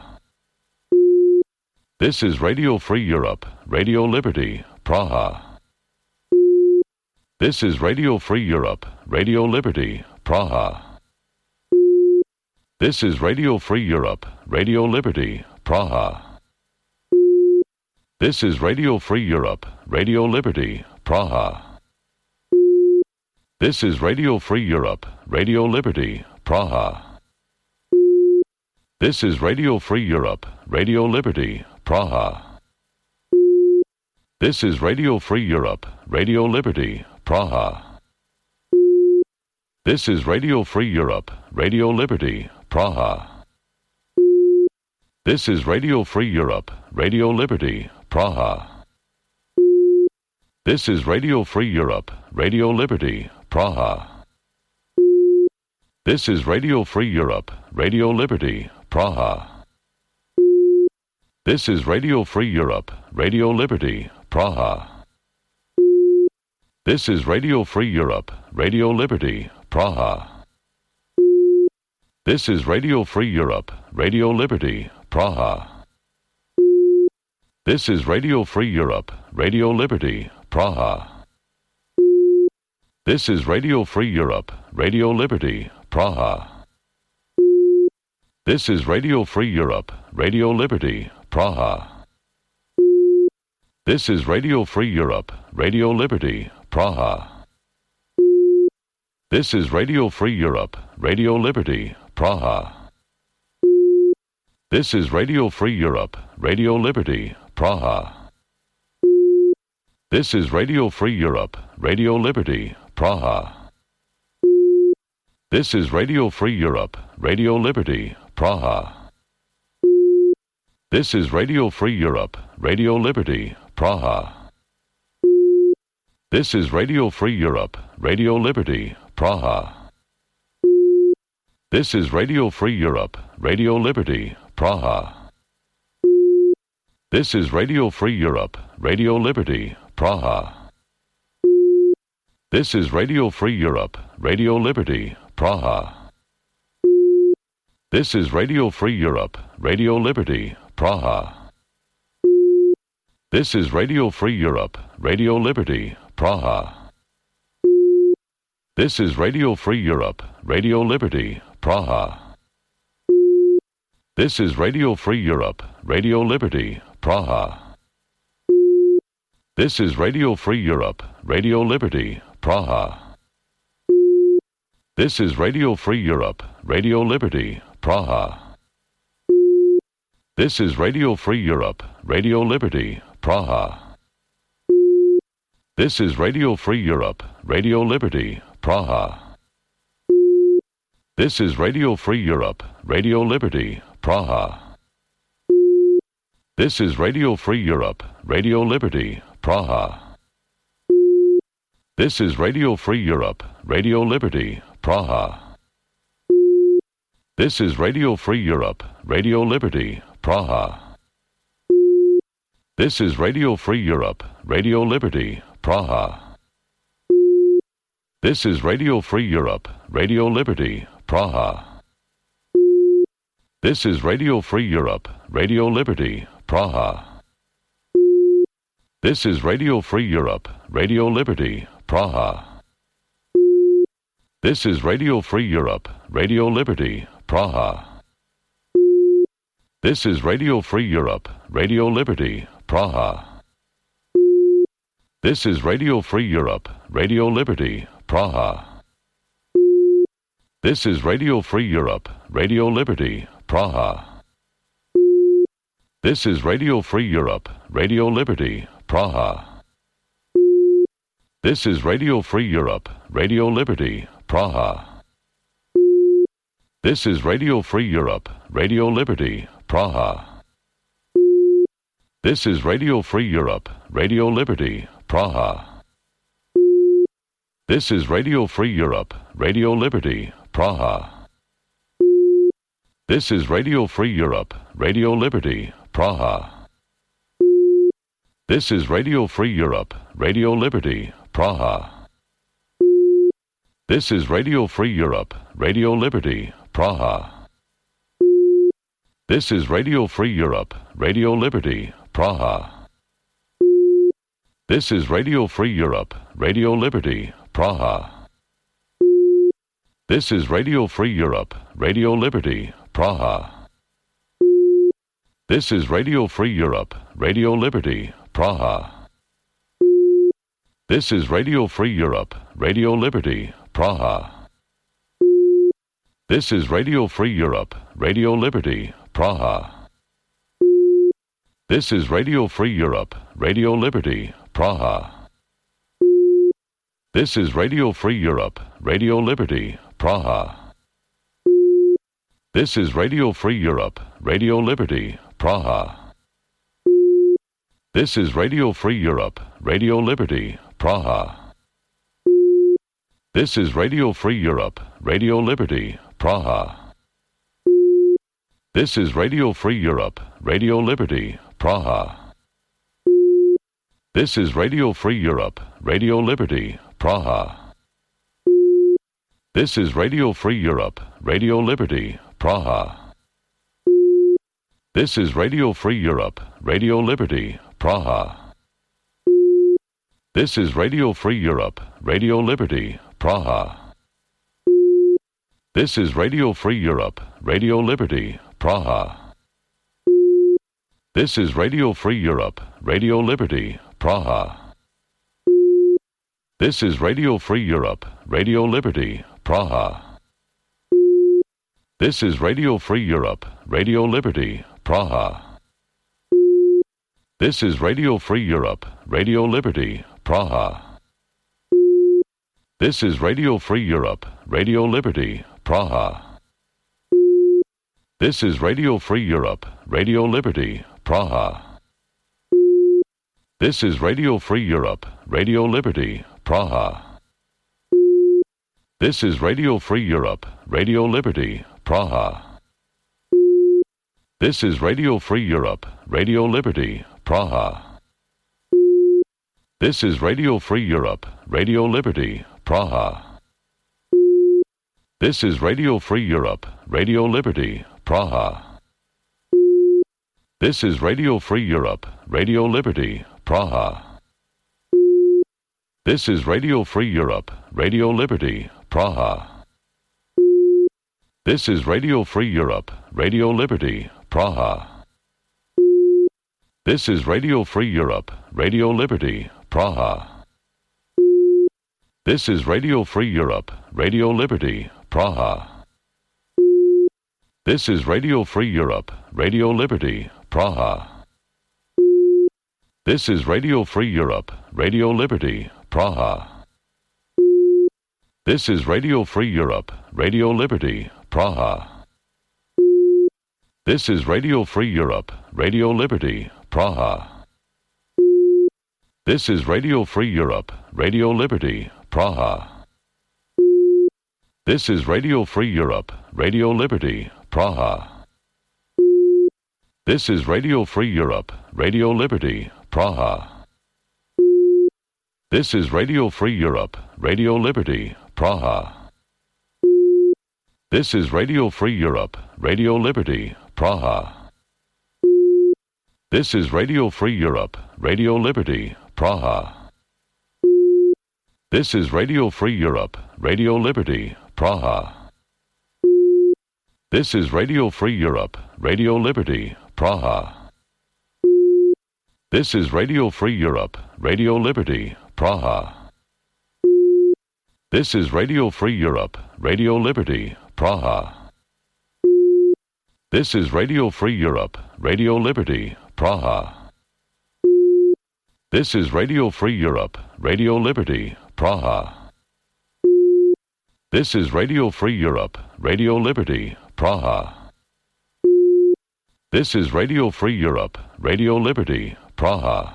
This is Radio Free Europe, Radio Liberty, Praha. This is Radio Free Europe, Radio Liberty, Praha. This is Radio Free Europe, Radio Liberty, Praha. This is Radio Free Europe, Radio Liberty, Praha. This is Radio Free Europe, Radio Liberty, Praha. This is Radio Free Europe, Radio Liberty, Praha. This is Radio Free Europe, Radio Liberty, Praha. This is Radio Free Europe, Radio Liberty, Praha. This is Radio Free Europe, Radio Liberty, Praha. This is Radio Free Europe, Radio Liberty, Praha. This is Radio Free Europe, Radio Liberty, Praha. This is Radio Free Europe, Radio Liberty, Praha. This is Radio Free Europe, Radio Liberty, Praha. This is Radio Free Europe, Radio Liberty, Praha. This is Radio Free Europe, Radio Liberty, Praha. This is Radio Free Europe, Radio Liberty, Praha. This is Radio Free Europe, Radio Liberty, Praha. This is Radio Free Europe, Radio Liberty, Praha. This is Radio Free Europe, Radio Liberty, Praha. This is Radio Free Europe, Radio Liberty, Praha. This is Radio Free Europe, Radio Liberty, Praha. This is Radio Free Europe, Radio Liberty, Praha. This is Radio Free Europe, Radio Liberty, Praha. This is Radio Free Europe, Radio Liberty, Praha. This is Radio Free Europe, Radio Liberty, Praha. This is Radio Free Europe, Radio Liberty, Praha. This is Radio Free Europe, Radio Liberty, Praha. This is Radio Free Europe, Radio Liberty, Praha. This is Radio Free Europe, Radio Liberty, Praha. This is Radio Free Europe, Radio Liberty, Praha. This is Radio Free Europe, Radio Liberty, Praha. This is Radio Free Europe, Radio Liberty, Praha. This is Radio Free Europe, Radio Liberty, Praha. This is Radio Free Europe, Radio Liberty, Praha. This is Radio Free Europe, Radio Liberty, Praha. This is Radio Free Europe, Radio Liberty, Praha. This is Radio Free Europe, Radio Liberty, Praha. This is Radio Free Europe, Radio Liberty, Praha. This is Radio Free Europe, Radio Liberty, Praha. This is Radio Free Europe, Radio Liberty, Praha. This is Radio Free Europe, Radio Liberty, Praha. This is Radio Free Europe, Radio Liberty, Praha. This is Radio Free Europe, Radio Liberty, Praha. This is Radio Free Europe, Radio Liberty, Praha. This is Radio Free Europe, Radio Liberty, Praha. This is Radio Free Europe, Radio Liberty, Praha. This is Radio Free Europe, Radio Liberty, Praha. This is Radio Free Europe, Radio Liberty, Praha. This is Radio Free Europe, Radio Liberty, Praha. This is Radio Free Europe, Radio Liberty, Praha. This is Radio Free Europe, Radio Liberty, Praha. This is Radio Free Europe, Radio Liberty, Praha. This is Radio Free Europe, Radio Liberty, Praha. This is Radio Free Europe, Radio Liberty, Praha. This is Radio Free Europe, Radio Liberty, Praha. This is Radio Free Europe, Radio Liberty, Praha. This is Radio Free Europe, Radio Liberty, Praha. This is Radio Free Europe, Radio Liberty, Praha. This is Radio Free Europe, Radio Liberty, Praha. This is Radio Free Europe, Radio Liberty, Praha. This is Radio Free Europe, Radio Liberty, Praha. This is Radio Free Europe, Radio Liberty, Praha. This is Radio Free Europe, Radio Liberty, Praha. This is Radio Free Europe, Radio Liberty, Praha. This is Radio Free Europe, Radio Liberty, Praha. This is Radio Free Europe, Radio Liberty, Praha. This is Radio Free Europe, Radio Liberty, Praha. This is Radio Free Europe, Radio Liberty, Praha. This is Radio Free Europe, Radio Liberty, Praha. This is Radio Free Europe, Radio Liberty, Praha. This is Radio Free Europe, Radio Liberty, Praha. This is Radio Free Europe, Radio Liberty, Praha. This is Radio Free Europe, Radio Liberty, Praha. This is Radio Free Europe, Radio Liberty, Praha. This is Radio Free Europe, Radio Liberty, Praha. This is Radio Free Europe, Radio Liberty, Praha. This is Radio Free Europe, Radio Liberty, Praha. This is Radio Free Europe, Radio Liberty, Praha. This is Radio Free Europe, Radio Liberty, Praha. This is Radio Free Europe, Radio Liberty, Praha. This is Radio Free Europe, Radio Liberty, Praha. This is Radio Free Europe, Radio Liberty, Praha. This is Radio Free Europe, Radio Liberty, Praha. This is Radio Free Europe, Radio Liberty, Praha. This is Radio Free Europe, Radio Liberty, Praha. This is Radio Free Europe, Radio Liberty, Praha. This is Radio Free Europe, Radio Liberty, Praha. This is Radio Free Europe, Radio Liberty, Praha. This is Radio Free Europe, Radio Liberty, Praha. This is Radio Free Europe, Radio Liberty, Praha. This is Radio Free Europe, Radio Liberty, Praha. This is Radio Free Europe, Radio Liberty, Praha. This is Radio Free Europe, Radio Liberty, Praha. This is Radio Free Europe, Radio Liberty, Praha. This is Radio Free Europe, Radio Liberty, Praha. This is Radio Free Europe, Radio Liberty, Praha. This is Radio Free Europe, Radio Liberty, Praha. This is Radio Free Europe, Radio Liberty, Praha. This is Radio Free Europe, Radio Liberty, Praha. This is Radio Free Europe, Radio Liberty, Praha. This is Radio Free Europe, Radio Liberty, Praha. This is Radio Free Europe, Radio Liberty, Praha. This is Radio Free Europe, Radio Liberty, Praha. This is Radio Free Europe, Radio Liberty, Praha. This is Radio Free Europe, Radio Liberty, Praha. This is Radio Free Europe, Radio Liberty, Praha.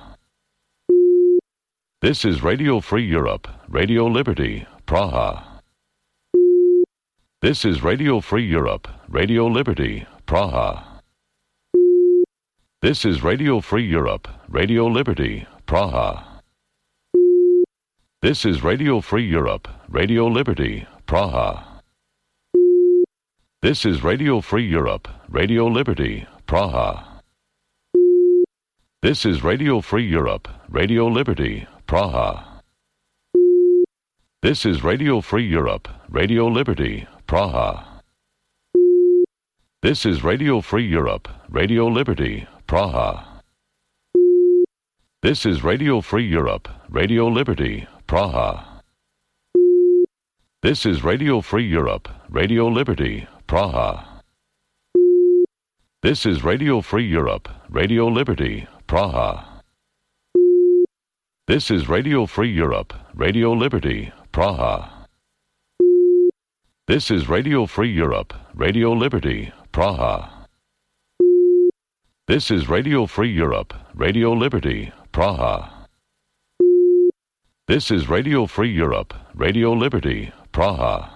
This is Radio Free Europe, Radio Liberty, Praha. This is Radio Free Europe, Radio Liberty, Praha. This is Radio Free Europe, Radio Liberty, Praha. This is Radio Free Europe, Radio Liberty, Praha. This is Radio Free Europe, Radio Liberty, Praha. This is Radio Free Europe, Radio Liberty, Praha. This is Radio Free Europe, Radio Liberty, Praha. This is Radio Free Europe, Radio Liberty, Praha. This is Radio Free Europe, Radio Liberty, Praha. This is Radio Free Europe, Radio Liberty, Praha. This is Radio Free Europe, Radio Liberty, Praha. This is Radio Free Europe, Radio Liberty, Praha. This is Radio Free Europe, Radio Liberty, Praha. This is Radio Free Europe, Radio Liberty, Praha. This is Radio Free Europe, Radio Liberty, Praha.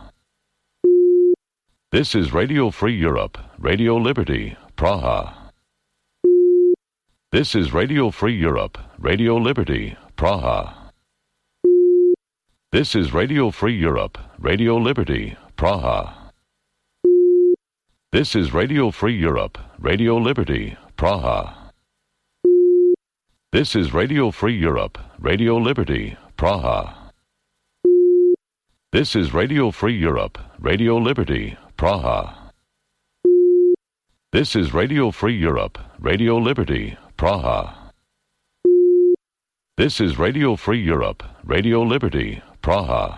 This is Radio Free Europe, Radio Liberty, Praha. This is Radio Free Europe, Radio Liberty, Praha. This is Radio Free Europe, Radio Liberty, Praha. This is Radio Free Europe, Radio Liberty, Praha. This is Radio Free Europe, Radio Liberty, Praha. This is Radio Free Europe, Radio Liberty, Praha. This is Radio Free Europe, Radio Liberty, Praha. This is Radio Free Europe, Radio Liberty, Praha.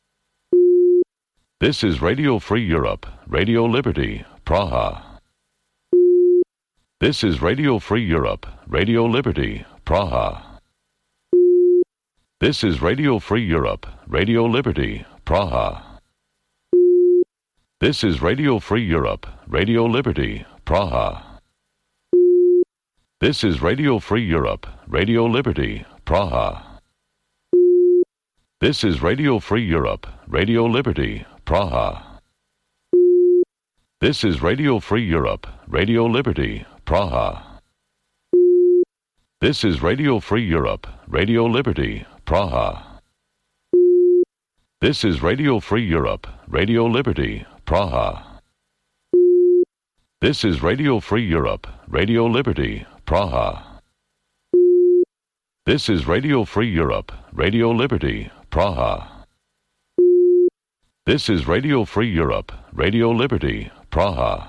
This is Radio Free Europe, Radio Liberty, Praha. This is Radio Free Europe, Radio Liberty, Praha. This is Radio Free Europe, Radio Liberty, Praha. This is Radio Free Europe, Radio Liberty, Praha. This is Radio Free Europe, Radio Liberty, Praha. This is Radio Free Europe, Radio Liberty, Praha. This is Radio Free Europe, Radio Liberty, Praha. This is Radio Free Europe, Radio Liberty, Praha. This is Radio Free Europe, Radio Liberty, Praha. This is Radio Free Europe, Radio Liberty, Praha. This is Radio Free Europe, Radio Liberty, Praha. This is Radio Free Europe, Radio Liberty, Praha.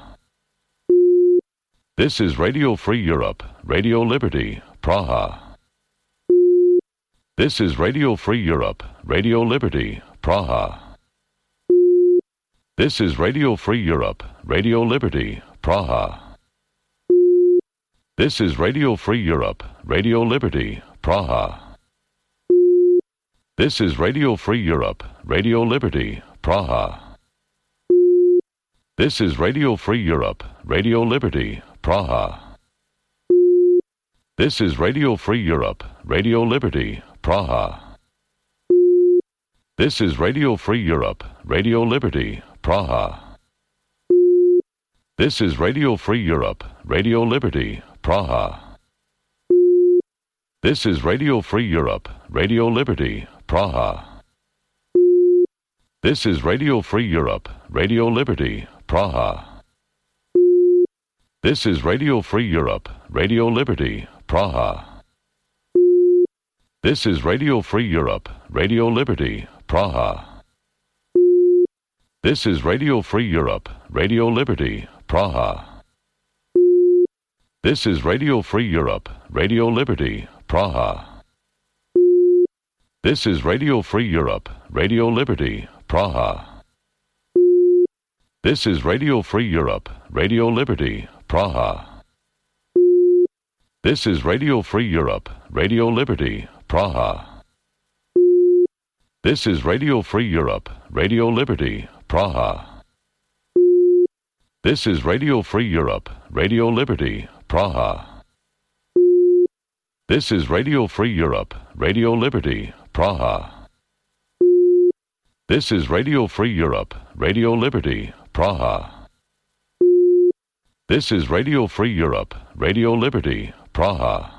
This is Radio Free Europe, Radio Liberty, Praha. This is Radio Free Europe, Radio Liberty, Praha. This is Radio Free Europe, Radio Liberty, Praha. This is Radio Free Europe, Radio Liberty, Praha. This is Radio Free Europe, Radio Liberty, Praha. This is Radio Free Europe, Radio Liberty, Praha. This is Radio Free Europe, Radio Liberty, Praha. This is Radio Free Europe, Radio Liberty, Praha. This is Radio Free Europe, Radio Liberty, Praha. This is Radio Free Europe, Radio Liberty, Praha. This is Radio Free Europe, Radio Liberty, Praha. This is Radio Free Europe, Radio Liberty, Praha. This is Radio Free Europe, Radio Liberty, Praha. This is Radio Free Europe, Radio Liberty, Praha. This is Radio Free Europe, Radio Liberty, Praha. This is Radio Free Europe, Radio Liberty, Praha. This is Radio Free Europe, Radio Liberty, Praha. This is Radio Free Europe, Radio Liberty, Praha. This is Radio Free Europe, Radio Liberty, Praha. This is Radio Free Europe, Radio Liberty, Praha. This is Radio Free Europe, Radio Liberty, Praha. This is Radio Free Europe, Radio Liberty, Praha. This is Radio Free Europe, Radio Liberty, Praha.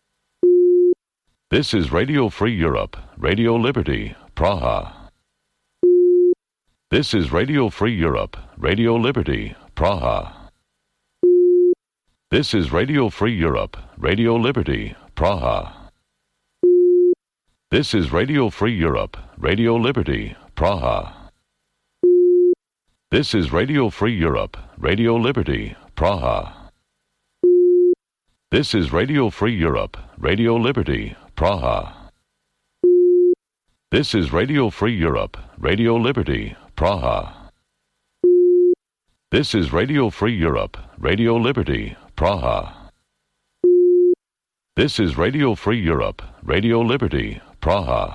This is Radio Free Europe, Radio Liberty, Praha. This is Radio Free Europe, Radio Liberty, Praha. This is Radio Free Europe, Radio Liberty, Praha. This is Radio Free Europe, Radio Liberty, Praha. This is Radio Free Europe, Radio Liberty, Praha. This is Radio Free Europe, Radio Liberty, Praha. This is Radio Free Europe, Radio Liberty, Praha. This is Radio Free Europe, Radio Liberty, Praha. This is Radio Free Europe, Radio Liberty, Praha.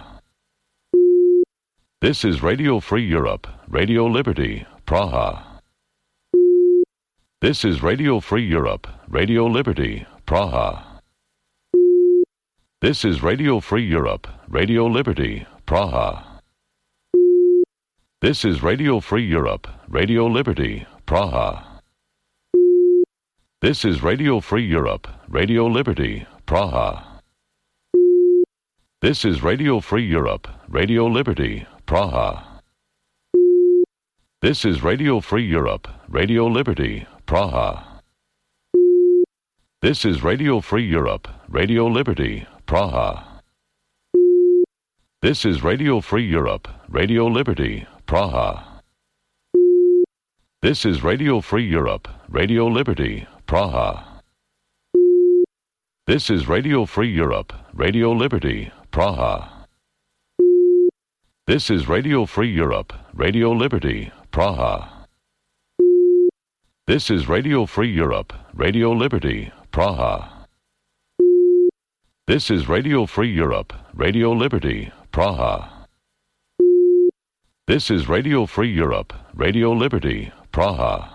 This is Radio Free Europe, Radio Liberty, Praha. This is Radio Free Europe, Radio Liberty, Praha. This is Radio Free Europe, Radio Liberty, Praha. This is Radio Free Europe, Radio Liberty, Praha. This is Radio Free Europe, Radio Liberty, Praha. This is Radio Free Europe, Radio Liberty, Praha. This is Radio Free Europe, Radio Liberty, Praha. This is Radio Free Europe, Radio Liberty, Praha. This is Radio Free Europe, Radio Liberty, Praha. This is Radio Free Europe, Radio Liberty, Praha. This is Radio Free Europe, Radio Liberty, Praha. This is Radio Free Europe, Radio Liberty, Praha. This is Radio Free Europe, Radio Liberty, Praha. This is Radio Free Europe, Radio Liberty, Praha. This is Radio Free Europe, Radio Liberty, Praha.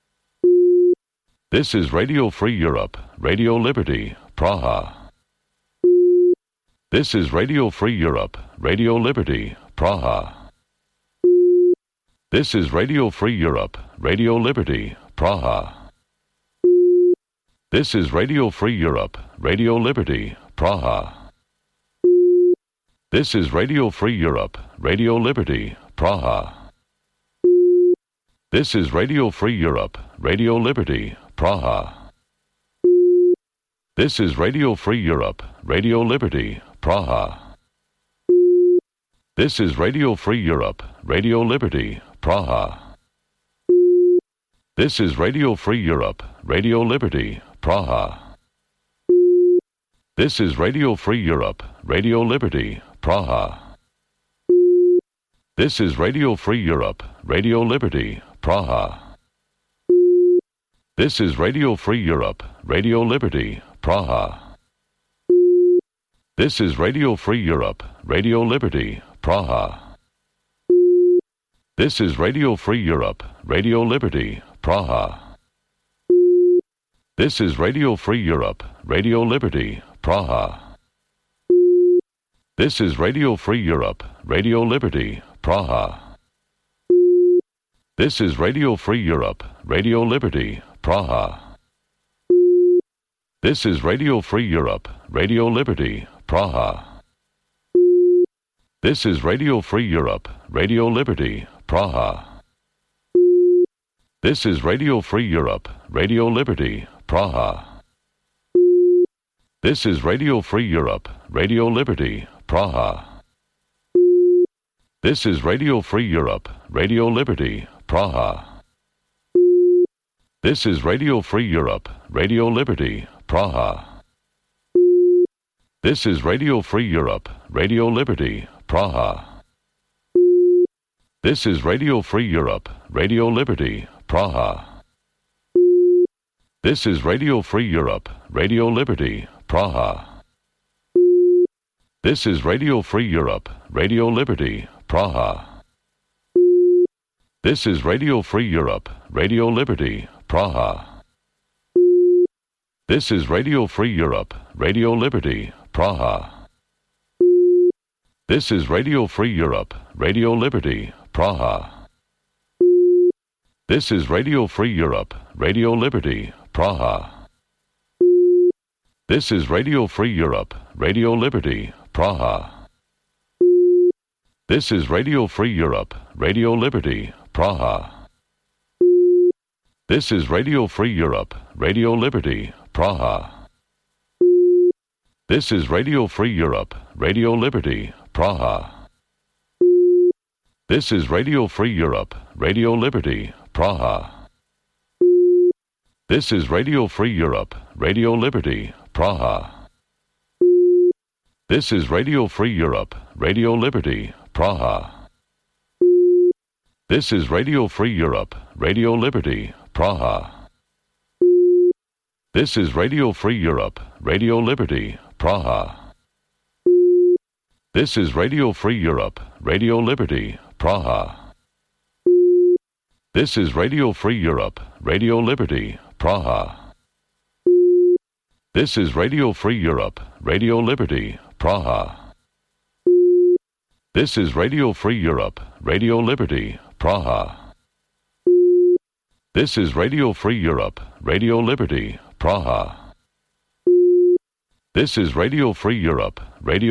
This is Radio Free Europe, Radio Liberty, Praha. This is Radio Free Europe, Radio Liberty, Praha. This is Radio Free Europe, Radio Liberty, Praha. This is Radio Free Europe, Radio Liberty, Praha. This is Radio Free Europe, Radio Liberty, Praha. This is Radio Free Europe, Radio Liberty, Praha. This is Radio Free Europe, Radio Liberty, Praha. This is Radio Free Europe, Radio Liberty, Praha. This is Radio Free Europe, Radio Liberty, Praha. This is Radio Free Europe, Radio Liberty, Praha. This is Radio Free Europe, Radio Liberty, Praha. This is Radio Free Europe, Radio Liberty, Praha. This is Radio Free Europe, Radio Liberty, Praha. This is Radio Free Europe, Radio Liberty, Praha. This is Radio Free Europe, Radio Liberty, Praha. This is Radio Free Europe, Radio Liberty, Praha. This is Radio Free Europe, Radio Liberty, Praha. This is Radio Free Europe, Radio Liberty, Praha. This is Radio Free Europe, Radio Liberty, Praha. This is Radio Free Europe, Radio Liberty, Praha. This is Radio Free Europe, Radio Liberty, Praha. This is Radio Free Europe, Radio Liberty, Praha. This is Radio Free Europe, Radio Liberty, Praha. This is Radio Free Europe, Radio Liberty, Praha. This is Radio Free Europe, Radio Liberty, Praha. This is Radio Free Europe, Radio Liberty, Praha. This is Radio Free Europe, Radio Liberty, Praha. This is Radio Free Europe, Radio Liberty, Praha. This is Radio Free Europe, Radio Liberty, Praha. This is Radio Free Europe, Radio Liberty, Praha. This is Radio Free Europe, Radio Liberty, Praha. This is Radio Free Europe, Radio Liberty, Praha. This is Radio Free Europe, Radio Liberty, Praha. This is Radio Free Europe, Radio Liberty, Praha. This is Radio Free Europe, Radio Liberty, Praha. This is Radio Free Europe, Radio Liberty, Praha. This is Radio Free Europe, Radio Liberty, Praha. This is Radio Free Europe, Radio Liberty, Praha. This is Radio Free Europe, Radio Liberty, Praha. This is Radio Free Europe, Radio Liberty, Praha. This is Radio Free Europe, Radio Liberty, Praha. This is Radio Free Europe, Radio Liberty, Praha. This is Radio Free Europe, Radio Liberty, Praha. This is Radio Free Europe, Radio Liberty, Praha. This is Radio Free Europe, Radio Liberty, Praha. This is Radio Free Europe, Radio